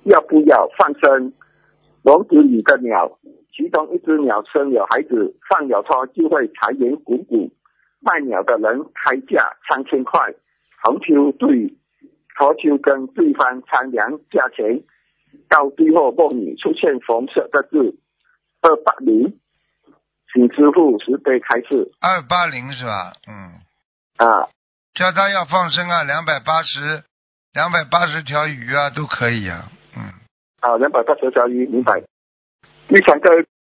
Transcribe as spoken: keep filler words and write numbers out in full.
要不要放生笼子里的鸟，其中一只鸟生了孩子，放了它就会财源滚滚，卖鸟的人开价三千块，红球对头球跟对方商量价钱，到最后梦里出现红色的字二八零，请师傅慈悲开示。 二八零是吧？嗯。 啊。 叫他要放生啊，两百八十，两百八十条鱼啊，都可以啊。嗯。 啊，两百八十条鱼，明白。第三个